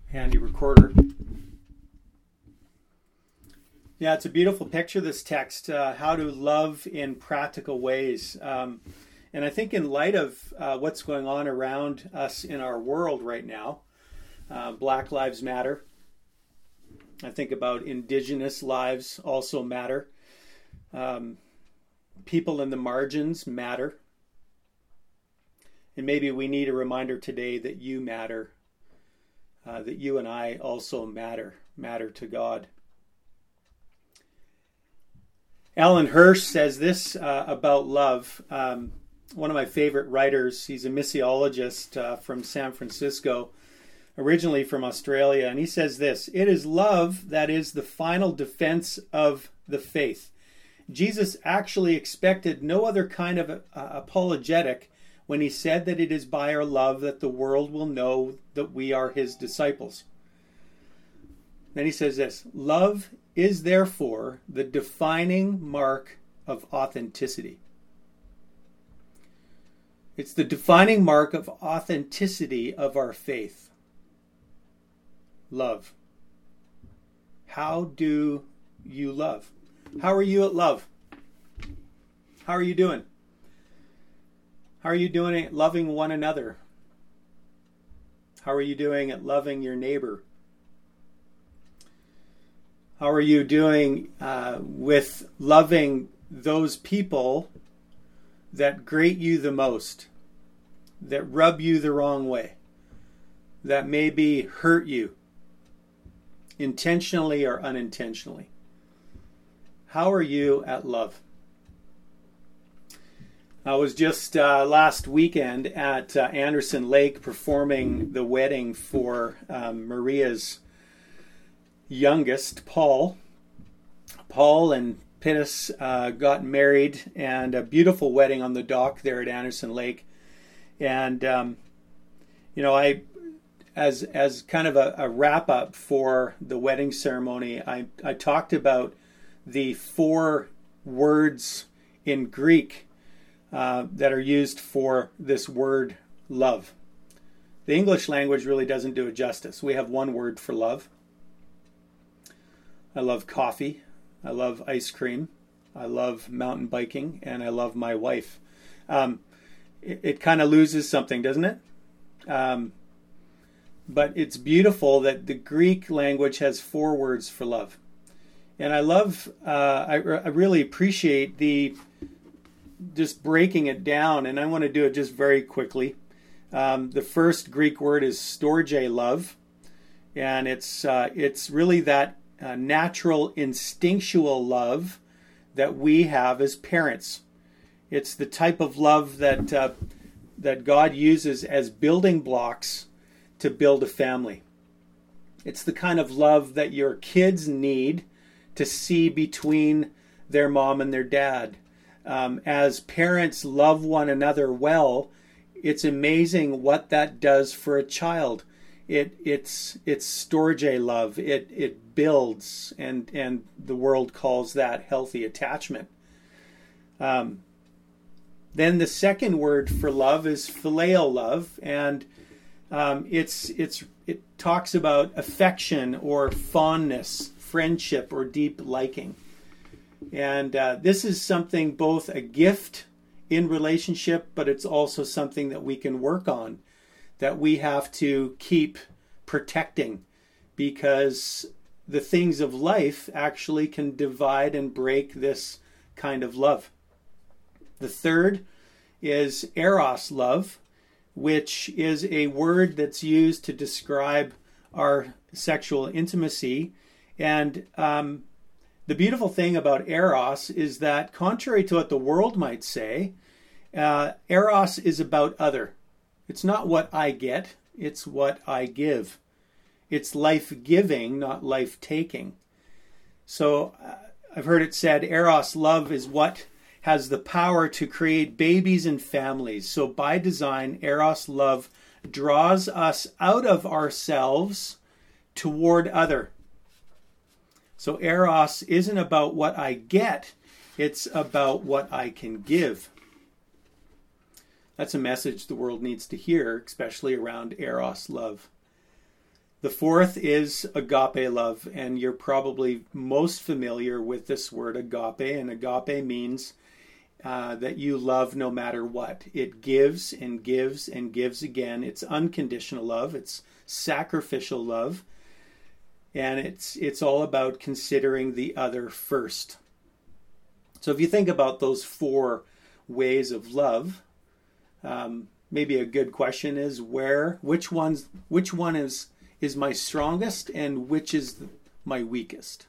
handy recorder. Yeah, it's a beautiful picture, this text, how to love in practical ways. And I think in light of what's going on around us in our world right now, Black Lives Matter. I think about Indigenous lives also matter. People in the margins matter. And maybe we need a reminder today that you matter, that you and I also matter to God. Alan Hirsch says this about love. One of my favorite writers, he's a missiologist from San Francisco, originally from Australia, and he says this: "It is love that is the final defense of the faith. Jesus actually expected no other kind of apologetic when he said that it is by our love that the world will know that we are his disciples." Then he says this: "Love is therefore the defining mark of authenticity." It's the defining mark of authenticity of our faith. Love. How do you love? How are you at love? How are you doing? How are you doing at loving one another? How are you doing at loving your neighbor? How are you doing with loving those people that grate you the most, that rub you the wrong way, that maybe hurt you, intentionally or unintentionally? How are you at love? I was just last weekend at Anderson Lake performing the wedding for Maria's youngest, Paul. Paul and Pittis got married, and a beautiful wedding on the dock there at Anderson Lake. And I, as kind of a wrap up for the wedding ceremony, I talked about the 4 words in Greek that are used for this word love. The English language really doesn't do it justice. We have one word for love. I love coffee. I love ice cream. I love mountain biking, and I love my wife. It kind of loses something, doesn't it? But it's beautiful that the Greek language has 4 words for love. And I love, I really appreciate just breaking it down, and I want to do it just very quickly. The first Greek word is storge, love, and it's really that natural, instinctual love that we have as parents. It's the type of love that God uses as building blocks to build a family. It's the kind of love that your kids need to see between their mom and their dad. As parents love one another well, it's amazing what that does for a child. It's storge love. It builds, and the world calls that healthy attachment. Then the second word for love is phileo love, and it talks about affection or fondness, friendship, or deep liking. And this is something, both a gift in relationship, but it's also something that we can work on, that we have to keep protecting, because the things of life actually can divide and break this kind of love. The third is eros love, which is a word that's used to describe our sexual intimacy. And the beautiful thing about eros is that, contrary to what the world might say, eros is about other. It's not what I get, it's what I give. It's life-giving, not life-taking. So I've heard it said, eros love is what has the power to create babies and families. So by design, eros love draws us out of ourselves toward other. So eros isn't about what I get, it's about what I can give. That's a message the world needs to hear, especially around eros love. The fourth is agape love, and you're probably most familiar with this word agape, and agape means that you love no matter what. It gives and gives and gives again. It's unconditional love. It's sacrificial love. And it's all about considering the other first. So if you think about those four ways of love, maybe a good question is which one is my strongest and which is my weakest?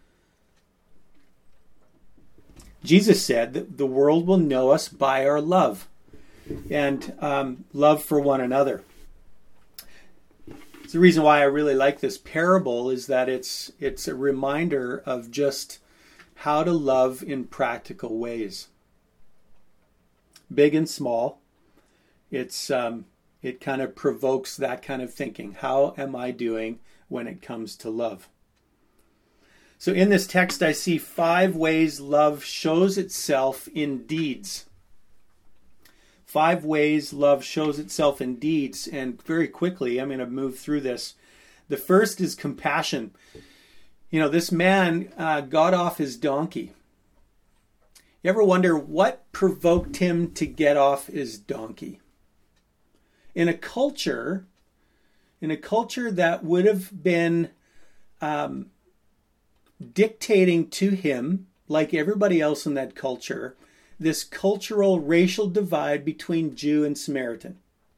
Jesus said that the world will know us by our love and love for one another. The reason why I really like this parable is that it's a reminder of just how to love in practical ways, big and small. It kind of provokes that kind of thinking. How am I doing when it comes to love? So in this text, I see 5 ways love shows itself in deeds. 5 ways love shows itself in deeds. And very quickly, I'm going to move through this. The first is compassion. This man got off his donkey. You ever wonder what provoked him to get off his donkey? In a culture that would have been dictating to him, like everybody else in that culture, this cultural racial divide between Jew and Samaritan.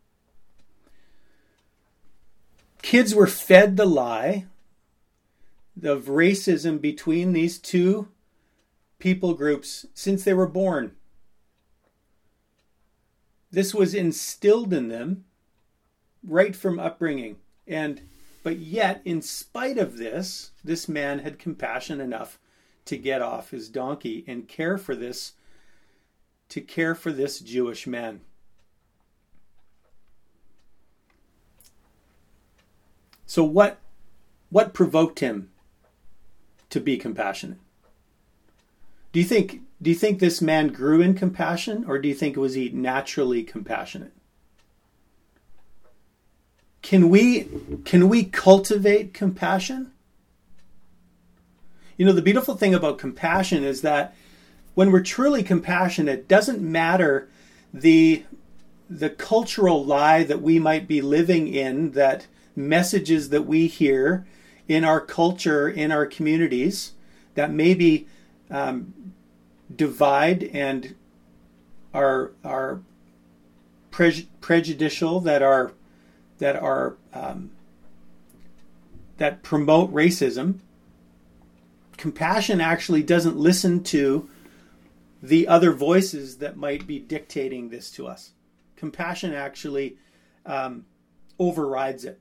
Kids were fed the lie of racism between these two people groups since they were born. This was instilled in them right from upbringing. But yet, in spite of this man had compassion enough to get off his donkey and care for this Jewish man. So what provoked him to be compassionate? Do you think this man grew in compassion, or do you think was he naturally compassionate? Can we cultivate compassion? The beautiful thing about compassion is that when we're truly compassionate, it doesn't matter the cultural lie that we might be living in, that messages that we hear in our culture, in our communities, that maybe divide and are prejudicial, that promote racism. Compassion actually doesn't listen to the other voices that might be dictating this to us. Compassion actually overrides it.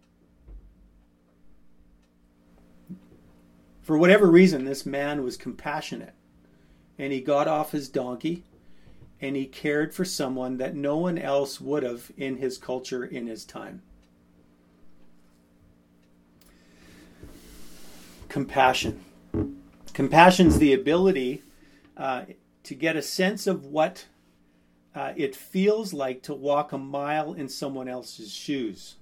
For whatever reason, this man was compassionate, and he got off his donkey, and he cared for someone that no one else would have in his culture, in his time. Compassion. Compassion is the ability to get a sense of what it feels like to walk a mile in someone else's shoes.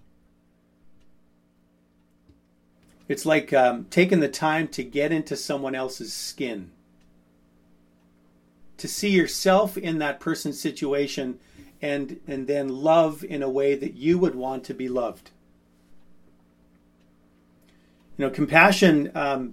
It's like taking the time to get into someone else's skin, to see yourself in that person's situation, and then love in a way that you would want to be loved. Compassion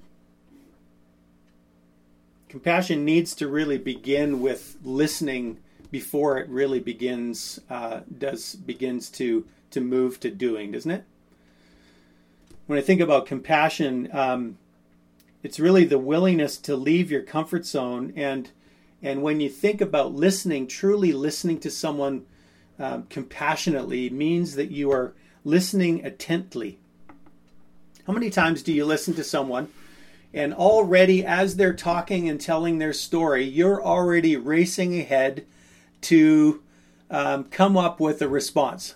needs to really begin with listening before it really begins to move to doing, doesn't it? When I think about compassion, it's really the willingness to leave your comfort zone, and when you think about listening, truly listening to someone compassionately, means that you are listening intently. How many times do you listen to someone and already as they're talking and telling their story, you're already racing ahead to come up with a response?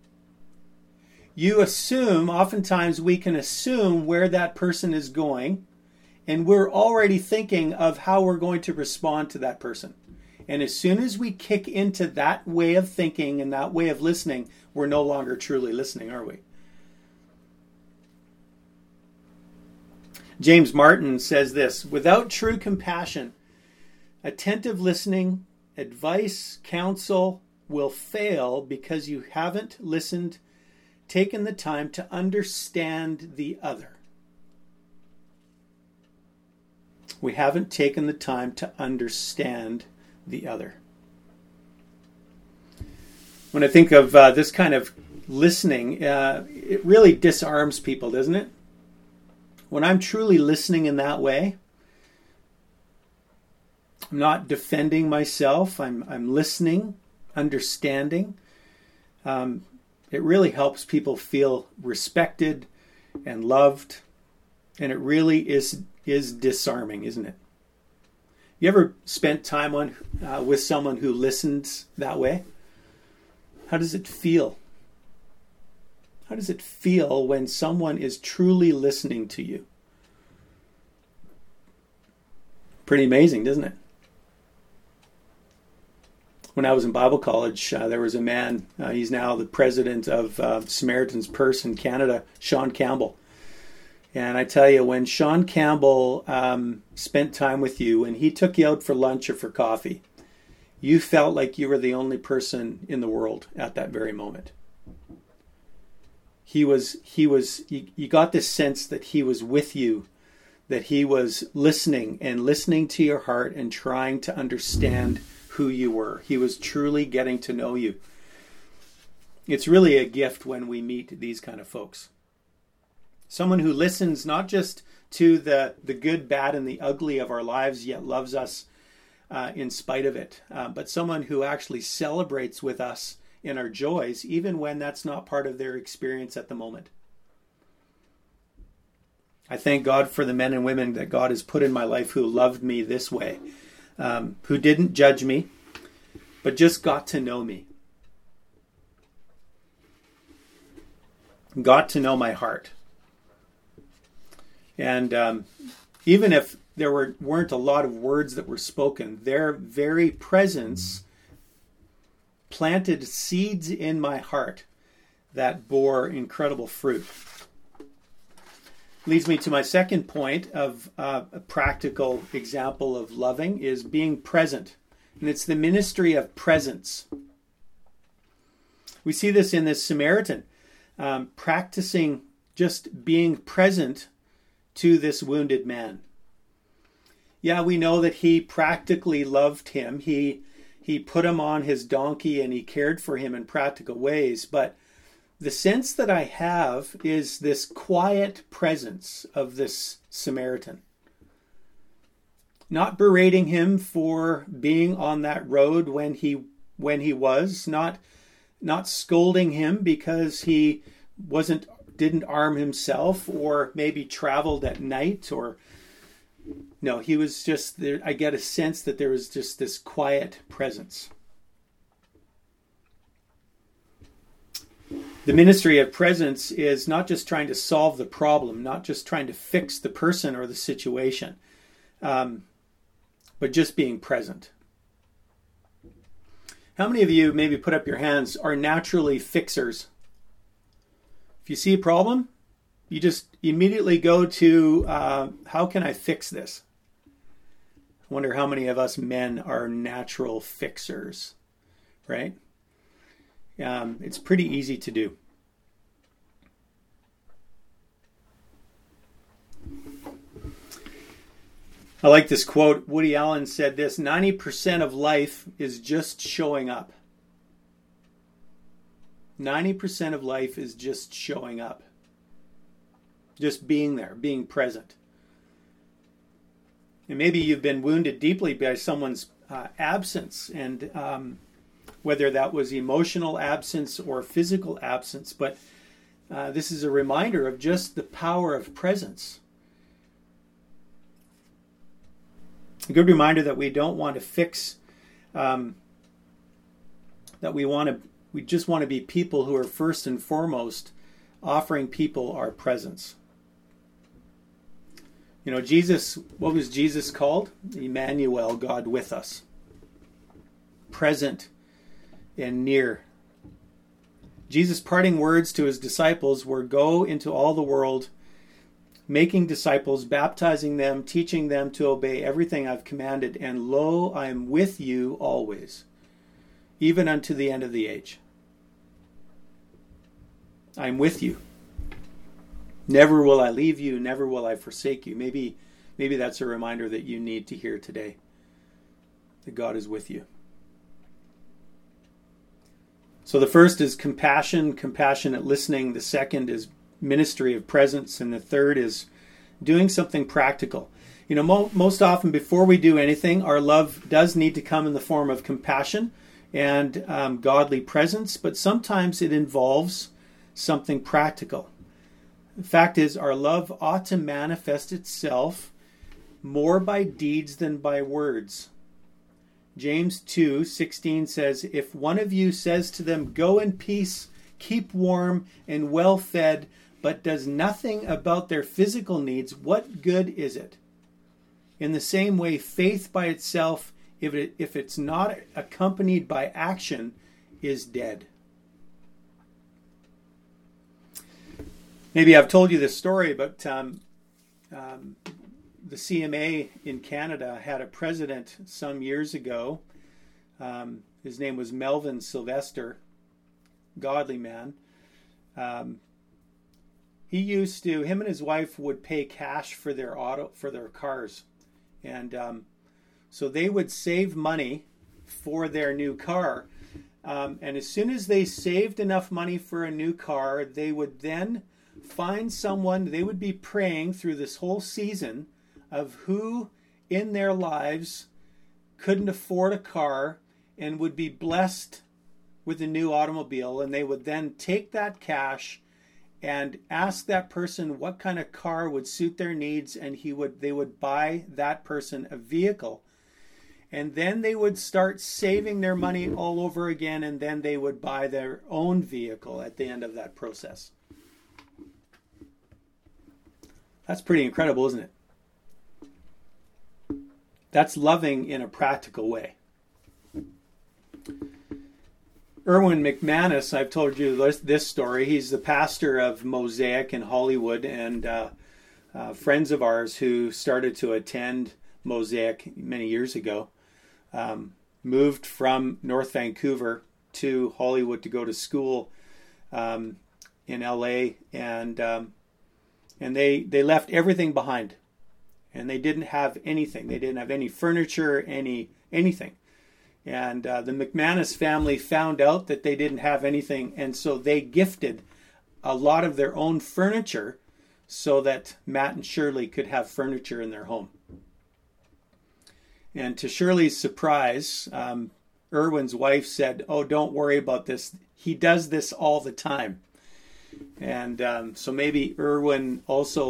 You assume, oftentimes we can assume where that person is going, and we're already thinking of how we're going to respond to that person. And as soon as we kick into that way of thinking and that way of listening, we're no longer truly listening, are we? James Martin says this: without true compassion, attentive listening, advice, counsel will fail because you haven't listened, taken the time to understand the other. We haven't taken the time to understand the other. When I think of this kind of listening, it really disarms people, doesn't it? When I'm truly listening in that way, I'm not defending myself. I'm listening, understanding. It really helps people feel respected and loved, and it really is disarming, isn't it? You ever spent time with someone who listens that way? How does it feel? How does it feel when someone is truly listening to you? Pretty amazing, doesn't it? When I was in Bible college, there was a man, he's now the president of Samaritan's Purse in Canada, Sean Campbell. And I tell you, when Sean Campbell spent time with you, and he took you out for lunch or for coffee, you felt like you were the only person in the world at that very moment. You got this sense that he was with you, that he was listening to your heart and trying to understand who you were. He was truly getting to know you. It's really a gift when we meet these kind of folks. Someone who listens not just to the good, bad, and the ugly of our lives, yet loves us in spite of it, but someone who actually celebrates with us in our joys, even when that's not part of their experience at the moment. I thank God for the men and women that God has put in my life who loved me this way, who didn't judge me, but just got to know me. Got to know my heart. And even if there weren't a lot of words that were spoken, their very presence planted seeds in my heart that bore incredible fruit. Leads me to my second point of a practical example of loving is being present. And it's the ministry of presence. We see this in this Samaritan, practicing just being present to this wounded man. Yeah, we know that he practically loved him. He put him on his donkey and he cared for him in practical ways. But the sense that I have is this quiet presence of this Samaritan. Not berating him for being on that road when he was, not scolding him because he didn't arm himself or maybe traveled at night, or no, he was just there. I get a sense that there was just this quiet presence. The ministry of presence is not just trying to solve the problem, not just trying to fix the person or the situation, but just being present. How many of you, maybe put up your hands, are naturally fixers? If you see a problem, you just immediately go to, how can I fix this? I wonder how many of us men are natural fixers, right? It's pretty easy to do. I like this quote. Woody Allen said this: 90% of life is just showing up. 90% of life is just showing up. Just being there, being present. And maybe you've been wounded deeply by someone's absence, and whether that was emotional absence or physical absence, but this is a reminder of just the power of presence. A good reminder that we don't want to fix, that we just want to be people who are first and foremost offering people our presence. You know, Jesus, what was Jesus called? Emmanuel, God with us. Present and near. Jesus' parting words to his disciples were, "Go into all the world, making disciples, baptizing them, teaching them to obey everything I've commanded, and lo, I am with you always, even unto the end of the age. I am with you. Never will I leave you, never will I forsake you. Maybe that's a reminder that you need to hear today, that God is with you. So the first is compassion, compassionate listening. The second is ministry of presence. And the third is doing something practical. You know, most often before we do anything, our love does need to come in the form of compassion and godly presence, but sometimes it involves something practical. The fact is, our love ought to manifest itself more by deeds than by words. James 2:16 says, if one of you says to them, go in peace, keep warm and well fed, but does nothing about their physical needs, what good is it? In the same way, faith by itself, if it's not accompanied by action, is dead. Maybe I've told you this story, but the CMA in Canada had a president some years ago. His name was Melvin Sylvester, godly man. Him and his wife would pay cash for their cars. And so they would save money for their new car. And as soon as they saved enough money for a new car, they would then find someone. They would be praying through this whole season of who in their lives couldn't afford a car and would be blessed with a new automobile. And they would then take that cash and ask that person what kind of car would suit their needs, and they would buy that person a vehicle. And then they would start saving their money all over again, and then they would buy their own vehicle at the end of that process. That's pretty incredible, isn't it? That's loving in a practical way. Erwin McManus, I've told you this story. He's the pastor of Mosaic in Hollywood, and friends of ours who started to attend Mosaic many years ago moved from North Vancouver to Hollywood to go to school in LA, and they left everything behind. And they didn't have anything. They didn't have any furniture, anything. And the McManus family found out that they didn't have anything, and so they gifted a lot of their own furniture so that Matt and Shirley could have furniture in their home. And to Shirley's surprise, Erwin's wife said, "Oh, don't worry about this. He does this all the time." And so maybe Erwin also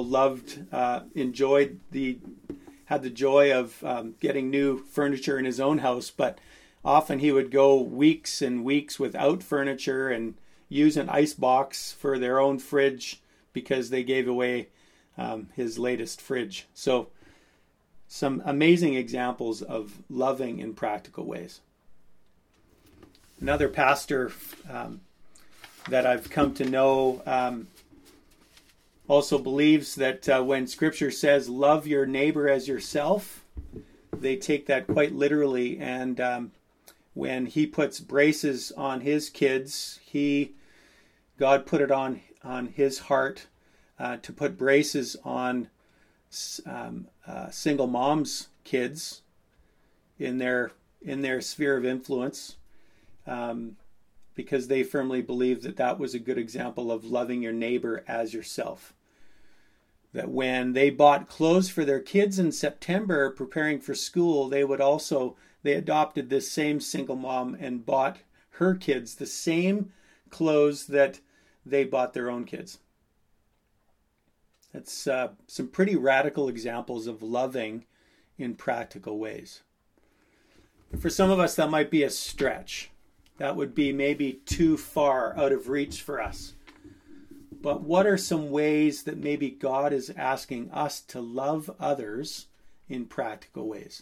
had the joy of getting new furniture in his own house, but often he would go weeks and weeks without furniture and use an ice box for their own fridge because they gave away his latest fridge. So some amazing examples of loving in practical ways. Another pastor that I've come to know also believes that when Scripture says love your neighbor as yourself, they take that quite literally. And when he puts braces on his kids, God put it on his heart to put braces on single moms' kids in their sphere of influence. Because they firmly believed that was a good example of loving your neighbor as yourself. That when they bought clothes for their kids in September, preparing for school, they adopted this same single mom and bought her kids the same clothes that they bought their own kids. That's some pretty radical examples of loving in practical ways. For some of us, that might be a stretch. That would be maybe too far out of reach for us. But what are some ways that maybe God is asking us to love others in practical ways?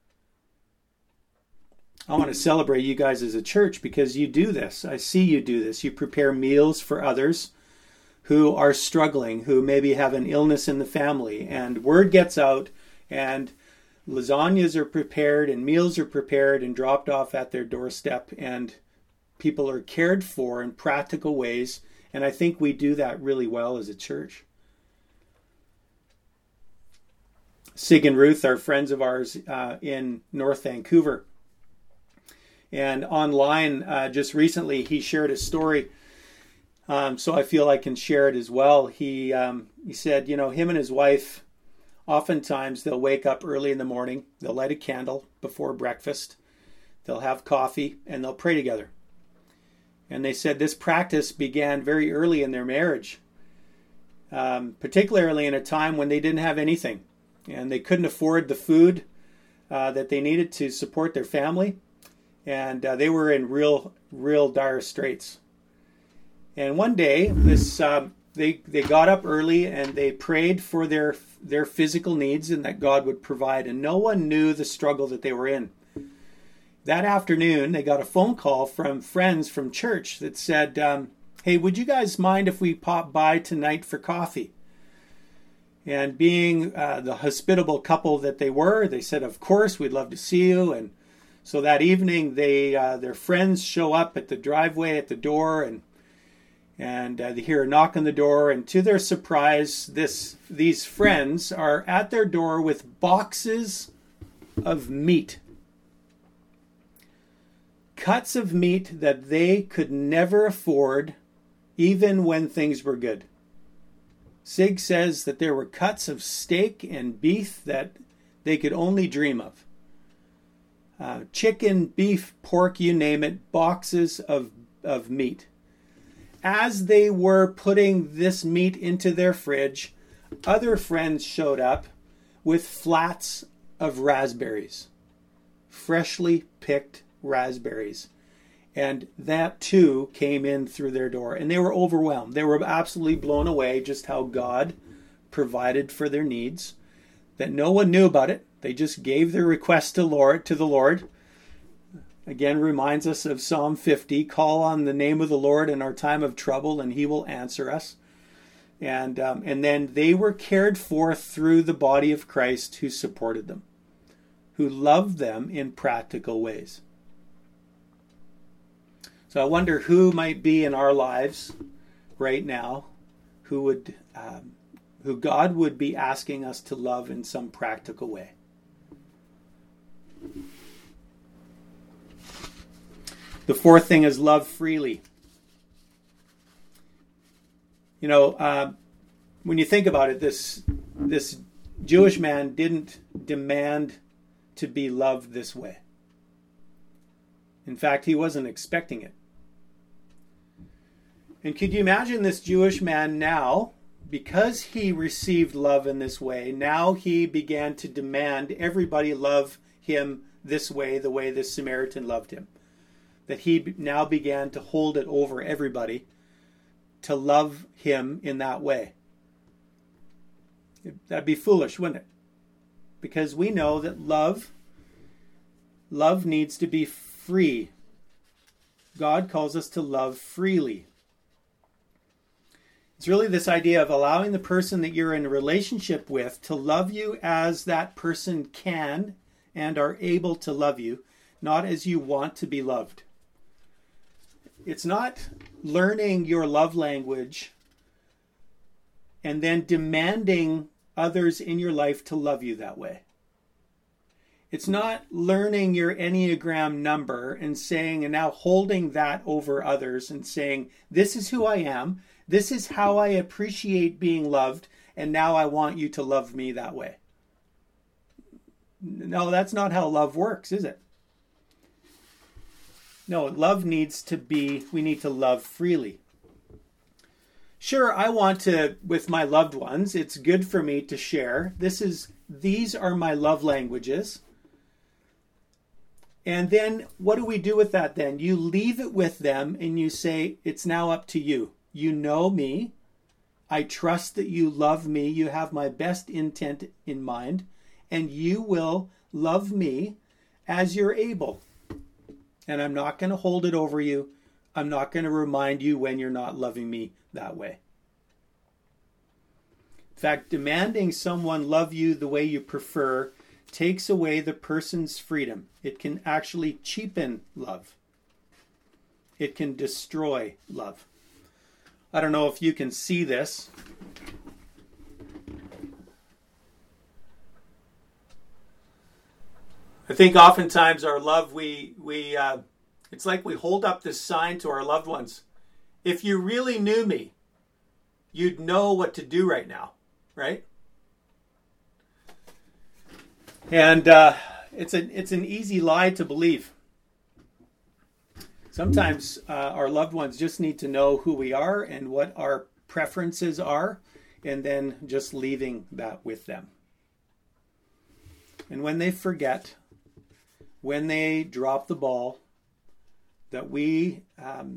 I want to celebrate you guys as a church because you do this. I see you do this. You prepare meals for others who are struggling, who maybe have an illness in the family, and word gets out, and lasagnas are prepared and meals are prepared and dropped off at their doorstep, and people are cared for in practical ways. And I think we do that really well as a church. Sig and Ruth are friends of ours in North Vancouver. And online, just recently, he shared a story. So I feel I can share it as well. He said, him and his wife, oftentimes they'll wake up early in the morning, they'll light a candle before breakfast, they'll have coffee, and they'll pray together. And they said this practice began very early in their marriage, particularly in a time when they didn't have anything, and they couldn't afford the food that they needed to support their family, and they were in real dire straits. And one day, they got up early and they prayed for their physical needs and that God would provide. And no one knew the struggle that they were in. That afternoon, they got a phone call from friends from church that said, "Hey, would you guys mind if we pop by tonight for coffee?" And being the hospitable couple that they were, they said, "Of course, we'd love to see you." And so that evening, their friends show up at the driveway at the door, and they hear a knock on the door, and to their surprise, these friends are at their door with boxes of meat. Cuts of meat that they could never afford, even when things were good. Sig says that there were cuts of steak and beef that they could only dream of. Chicken, beef, pork, you name it, boxes of meat. As they were putting this meat into their fridge, other friends showed up with flats of raspberries, freshly picked raspberries. And that too came in through their door. And they were overwhelmed. They were absolutely blown away just how God provided for their needs, that no one knew about it. They just gave their request to the Lord. Again, reminds us of Psalm 50, call on the name of the Lord in our time of trouble and he will answer us. And then they were cared for through the body of Christ who supported them, who loved them in practical ways. So I wonder who might be in our lives right now who God would be asking us to love in some practical way. The fourth thing is love freely. When you think about it, this Jewish man didn't demand to be loved this way. In fact, he wasn't expecting it. And could you imagine this Jewish man now, because he received love in this way, now he began to demand everybody love him this way, the way this Samaritan loved him. That he now began to hold it over everybody to love him in that way. That'd be foolish, wouldn't it? Because we know that love needs to be free. God calls us to love freely. It's really this idea of allowing the person that you're in a relationship with to love you as that person can and are able to love you, not as you want to be loved. It's not learning your love language and then demanding others in your life to love you that way. It's not learning your Enneagram number and saying, and now holding that over others and saying, this is who I am, this is how I appreciate being loved, and now I want you to love me that way. No, that's not how love works, is it? No, we need to love freely. Sure, I want to, with my loved ones, it's good for me to share. These are my love languages. And then what do we do with that then? You leave it with them and you say, it's now up to you. You know me. I trust that you love me. You have my best intent in mind. And you will love me as you're able. And I'm not going to hold it over you. I'm not going to remind you when you're not loving me that way. In fact, demanding someone love you the way you prefer takes away the person's freedom. It can actually cheapen love. It can destroy love. I don't know if you can see this. I think oftentimes our love, it's like we hold up this sign to our loved ones. If you really knew me, you'd know what to do right now, right? And it's an easy lie to believe. Sometimes our loved ones just need to know who we are and what our preferences are, and then just leaving that with them. And when they forget, when they drop the ball, that we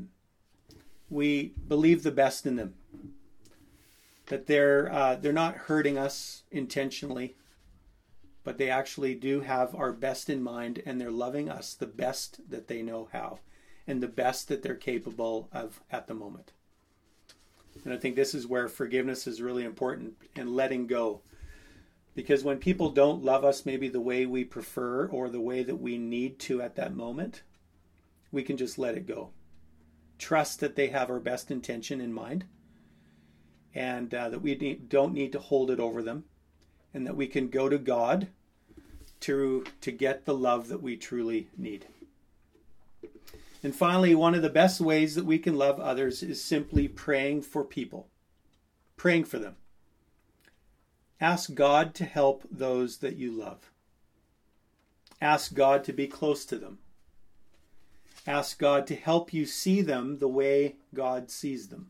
believe the best in them. That they're not hurting us intentionally, but they actually do have our best in mind, and they're loving us the best that they know how, and the best that they're capable of at the moment. And I think this is where forgiveness is really important, and letting go. Because when people don't love us maybe the way we prefer or the way that we need to at that moment, we can just let it go. Trust that they have our best intention in mind, and that we don't need to hold it over them, and that we can go to God to get the love that we truly need. And finally, one of the best ways that we can love others is simply praying for people, praying for them. Ask God to help those that you love. Ask God to be close to them. Ask God to help you see them the way God sees them.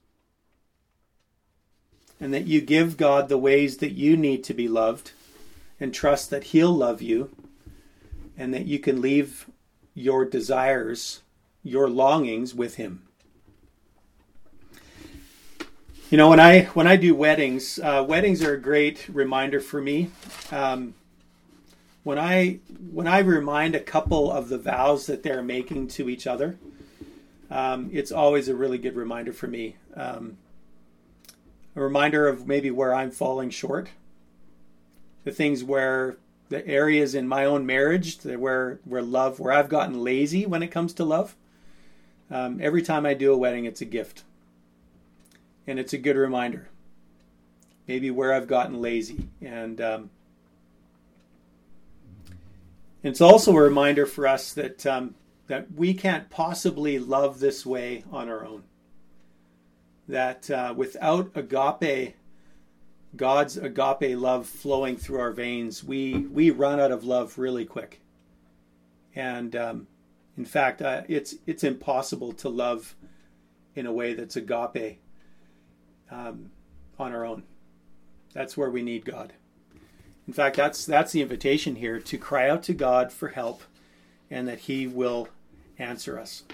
And that you give God the ways that you need to be loved, and trust that He'll love you, and that you can leave your desires, your longings with Him. You know, when I do weddings, weddings are a great reminder for me. When I remind a couple of the vows that they're making to each other, it's always a really good reminder for me. A reminder of maybe where I'm falling short, the areas in my own marriage where I've gotten lazy when it comes to love. Every time I do a wedding, it's a gift. And it's a good reminder, maybe where I've gotten lazy. And it's also a reminder for us that we can't possibly love this way on our own. That without agape, God's agape love flowing through our veins, we run out of love really quick. And in fact, it's impossible to love in a way that's agape on our own. That's where we need God. In fact, that's the invitation here, to cry out to God for help, and that He will answer us.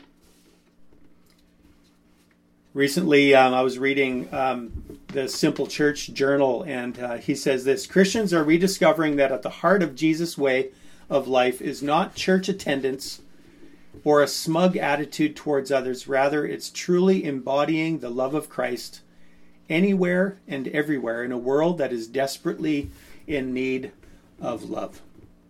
Recently, I was reading the Simple Church Journal, and he says this: Christians are rediscovering that at the heart of Jesus' way of life is not church attendance or a smug attitude towards others. Rather, it's truly embodying the love of Christ anywhere and everywhere in a world that is desperately in need of love.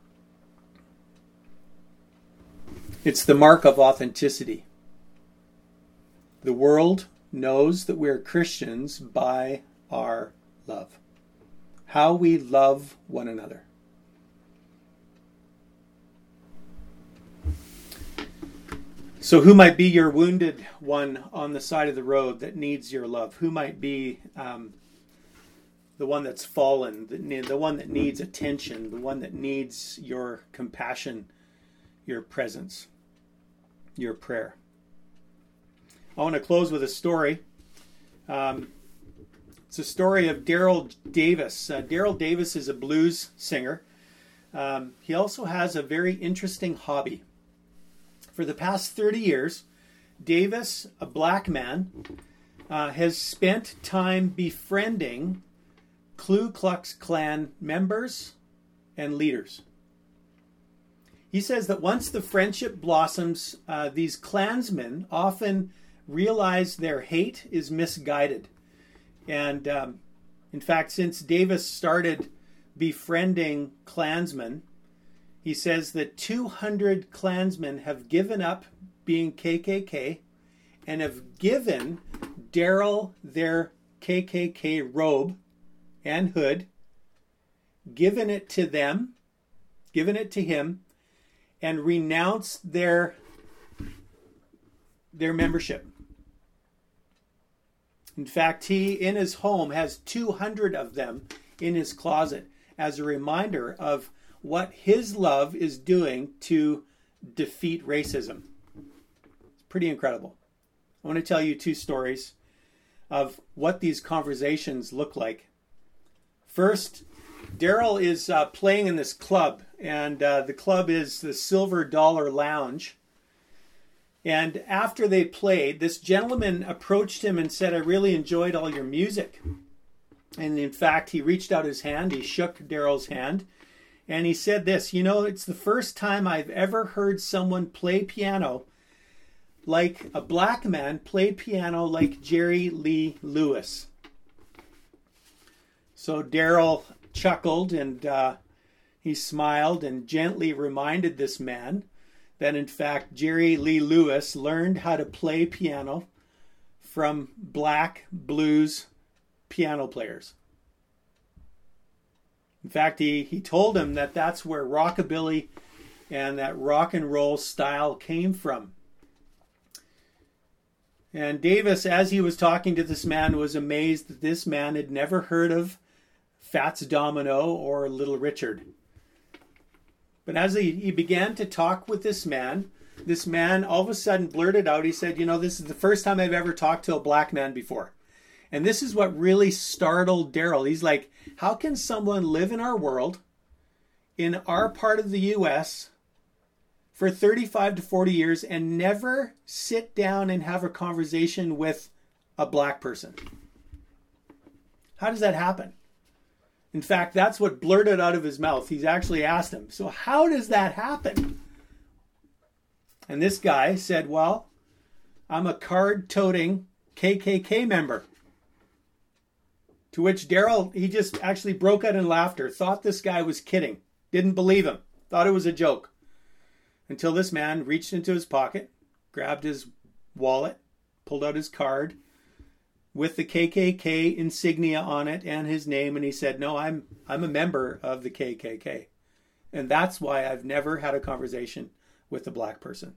It's the mark of authenticity. The world knows that we are Christians by our love. How we love one another. So who might be your wounded one on the side of the road that needs your love? Who might be the one that's fallen, the one that needs attention, the one that needs your compassion, your presence, your prayer? I want to close with a story. It's a story of Daryl Davis. Daryl Davis is a blues singer. He also has a very interesting hobby. For the past 30 years, Davis, a black man, has spent time befriending Ku Klux Klan members and leaders. He says that once the friendship blossoms, these Klansmen often realize their hate is misguided, and In fact, since Davis started befriending Klansmen, he says that 200 Klansmen have given up being KKK and have given Daryl their KKK robe and hood, given it to them, given it to him, and renounced their membership. In fact, he, in his home, has 200 of them in his closet as a reminder of what his love is doing to defeat racism. It's pretty incredible. I want to tell you 2 stories of what these conversations look like. First, Daryl is playing in this club, and the club is the Silver Dollar Lounge. And after they played, this gentleman approached him and said, "I really enjoyed all your music." And in fact, he reached out his hand, he shook Daryl's hand, and he said this, "You know, it's the first time I've ever heard someone play piano like a black man play piano like Jerry Lee Lewis." So Daryl chuckled and he smiled and gently reminded this man that in fact Jerry Lee Lewis learned how to play piano from black blues piano players. In fact, he told him that that's where rockabilly and that rock and roll style came from. And Davis, as he was talking to this man, was amazed that this man had never heard of Fats Domino or Little Richard. But as he began to talk with this man all of a sudden blurted out, he said, "You know, this is the first time I've ever talked to a black man before." And this is what really startled Daryl. He's like, how can someone live in our world, in our part of the U.S., for 35 to 40 years and never sit down and have a conversation with a black person? How does that happen? In fact, that's what blurted out of his mouth. He's actually asked him, "So how does that happen?" And this guy said, "Well, I'm a card-toting KKK member." To which Daryl, he just actually broke out in laughter, thought this guy was kidding, didn't believe him, thought it was a joke. Until this man reached into his pocket, grabbed his wallet, pulled out his card with the KKK insignia on it and his name, and he said, "No, I'm a member of the KKK. And that's why I've never had a conversation with a black person."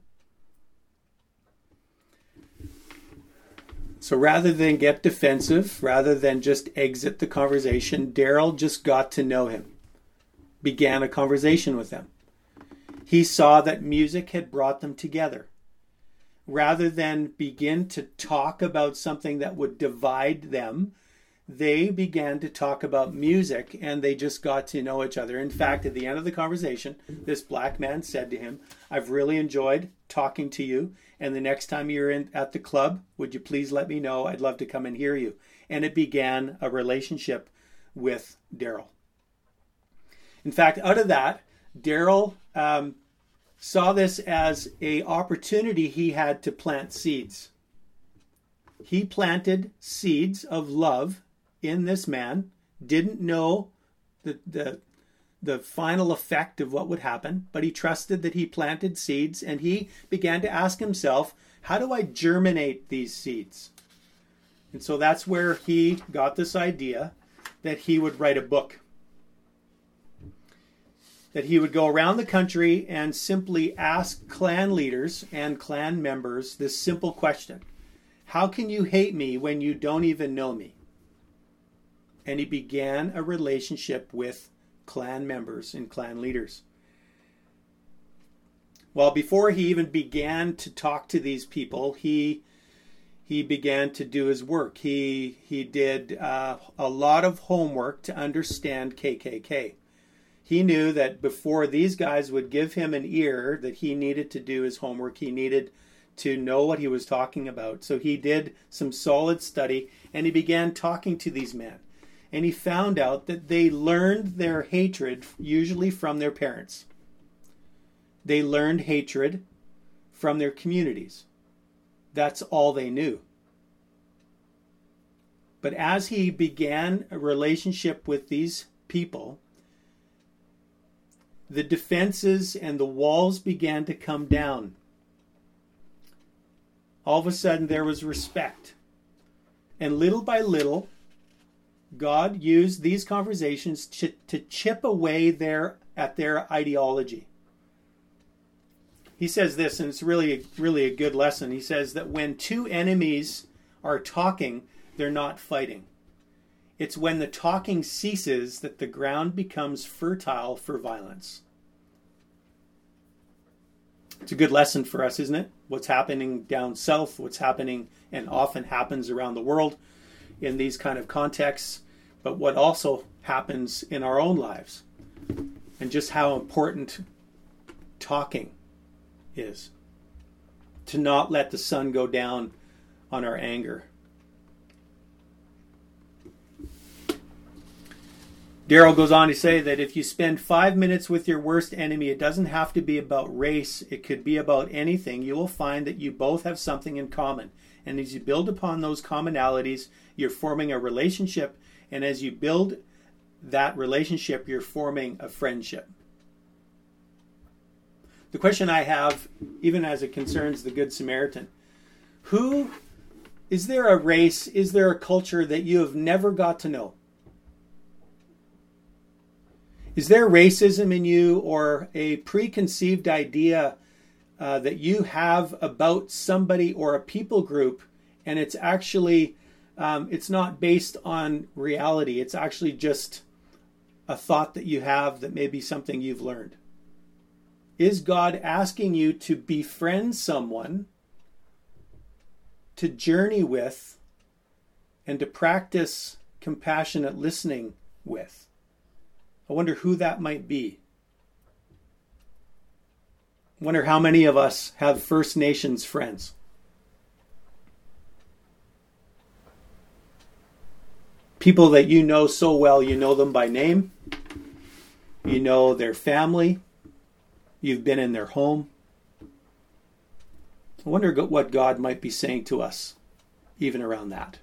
So rather than get defensive, rather than just exit the conversation, Daryl just got to know him, began a conversation with him. He saw that music had brought them together. Rather than begin to talk about something that would divide them, they began to talk about music, and they just got to know each other. In fact, at the end of the conversation, this black man said to him, "I've really enjoyed talking to you, and the next time you're at the club, would you please let me know? I'd love to come and hear you." And it began a relationship with Daryl. In fact, out of that, Daryl saw this as an opportunity he had to plant seeds. He planted seeds of love in this man, didn't know the final effect of what would happen, but he trusted that he planted seeds, and he began to ask himself, how do I germinate these seeds? And so that's where he got this idea that he would write a book. That he would go around the country and simply ask Klan leaders and Klan members this simple question: how can you hate me when you don't even know me? And he began a relationship with Klan members and Klan leaders. Well, before he even began to talk to these people, he began to do his work. He did a lot of homework to understand KKK. He knew that before these guys would give him an ear, that he needed to do his homework. He needed to know what he was talking about. So he did some solid study, and he began talking to these men. And he found out that they learned their hatred usually from their parents. They learned hatred from their communities. That's all they knew. But as he began a relationship with these people, the defenses and the walls began to come down. All of a sudden, there was respect. And little by little, God used these conversations to chip away at their ideology. He says this, and it's really a good lesson. He says that when two enemies are talking, they're not fighting. It's when the talking ceases that the ground becomes fertile for violence. It's a good lesson for us, isn't it? What's happening down south, what's happening and often happens around the world in these kind of contexts, but what also happens in our own lives, and just how important talking is. To not let the sun go down on our anger. Darrell goes on to say that if you spend 5 minutes with your worst enemy, it doesn't have to be about race. It could be about anything. You will find that you both have something in common. And as you build upon those commonalities, you're forming a relationship. And as you build that relationship, you're forming a friendship. The question I have, even as it concerns the Good Samaritan, is there a race, is there a culture that you have never got to know? Is there racism in you or a preconceived idea that you have about somebody or a people group, and it's actually, it's not based on reality. It's actually just a thought that you have that may be something you've learned. Is God asking you to befriend someone, to journey with, and to practice compassionate listening with? I wonder who that might be. I wonder how many of us have First Nations friends. People that you know so well, you know them by name, you know their family, you've been in their home. I wonder what God might be saying to us, even around that.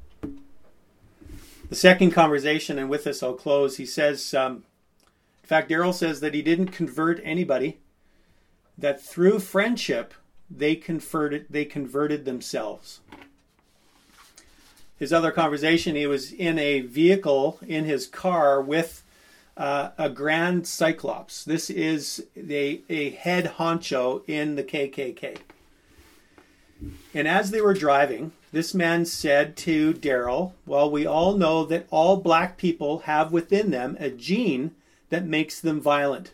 The second conversation, and with this I'll close, he says, in fact, Darrell says that he didn't convert anybody, that through friendship, they converted themselves. His other conversation, he was in a vehicle in his car with a Grand Cyclops. This is a head honcho in the KKK. And as they were driving, this man said to Darrell, well, we all know that all black people have within them a gene that makes them violent.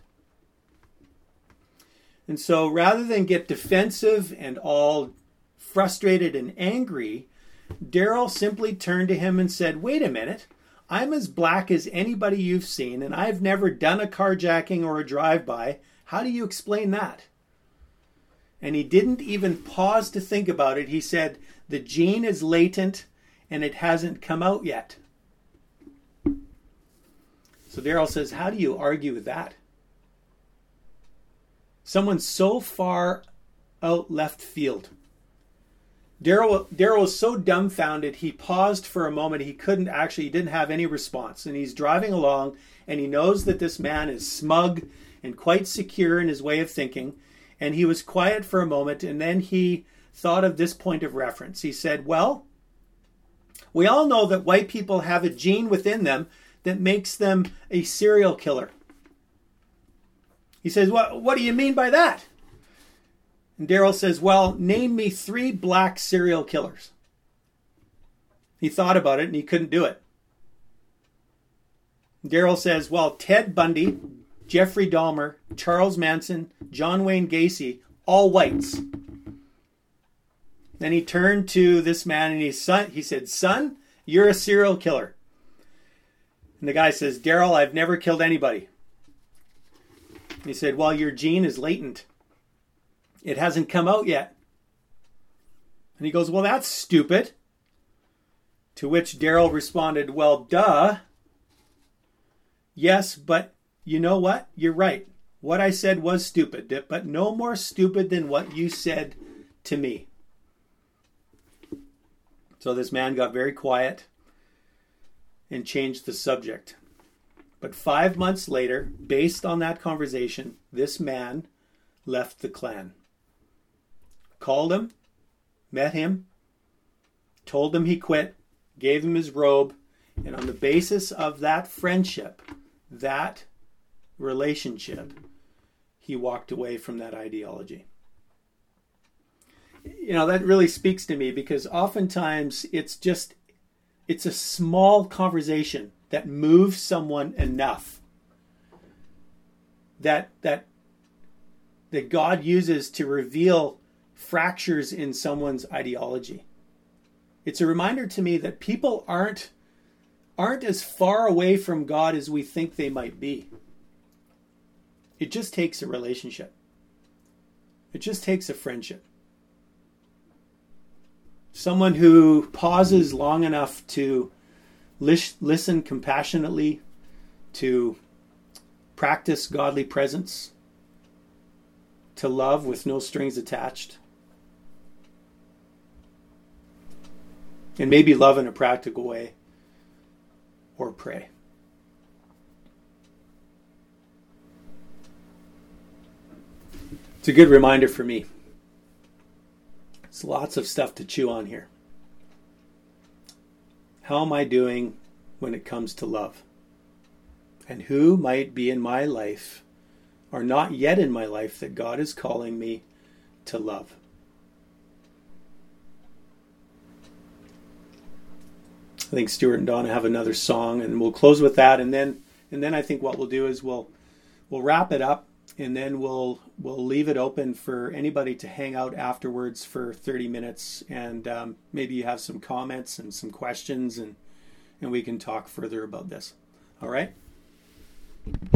And so rather than get defensive and all frustrated and angry, Darrell simply turned to him and said, wait a minute, I'm as black as anybody you've seen, and I've never done a carjacking or a drive-by. How do you explain that? And he didn't even pause to think about it. He said, the gene is latent and it hasn't come out yet. So Darrell says, how do you argue with that? Someone so far out left field. Darrell was so dumbfounded, he paused for a moment. He didn't have any response. And he's driving along and he knows that this man is smug and quite secure in his way of thinking. And he was quiet for a moment, and then he thought of this point of reference. He said, well, we all know that white people have a gene within them that makes them a serial killer. He says, what do you mean by that? And Darrell says, well, name me 3 black serial killers. He thought about it, and he couldn't do it. Darrell says, well, Ted Bundy, Jeffrey Dahmer, Charles Manson, John Wayne Gacy, all whites. Then he turned to this man and he said, son, you're a serial killer. And the guy says, Darrell, I've never killed anybody. And he said, well, your gene is latent. It hasn't come out yet. And he goes, well, that's stupid. To which Darrell responded, well, duh. Yes, but you know what? You're right. What I said was stupid, but no more stupid than what you said to me. So this man got very quiet, and changed the subject. But 5 months later, based on that conversation, this man left the clan. Called him, met him, told him he quit, gave him his robe, and on the basis of that friendship, that relationship, he walked away from that ideology. That really speaks to me, because oftentimes it's a small conversation that moves someone enough that God uses to reveal fractures in someone's ideology. It's a reminder to me that people aren't as far away from God as we think they might be. It just takes a relationship. It just takes a friendship. Someone who pauses long enough to listen compassionately, to practice godly presence, to love with no strings attached, and maybe love in a practical way, or pray. It's a good reminder for me. It's lots of stuff to chew on here. How am I doing when it comes to love? And who might be in my life, or not yet in my life, that God is calling me to love? I think Stuart and Donna have another song, and we'll close with that, and then I think what we'll do is we'll wrap it up, and then we'll leave it open for anybody to hang out afterwards for 30 minutes, and maybe you have some comments and some questions, and we can talk further about this. All right?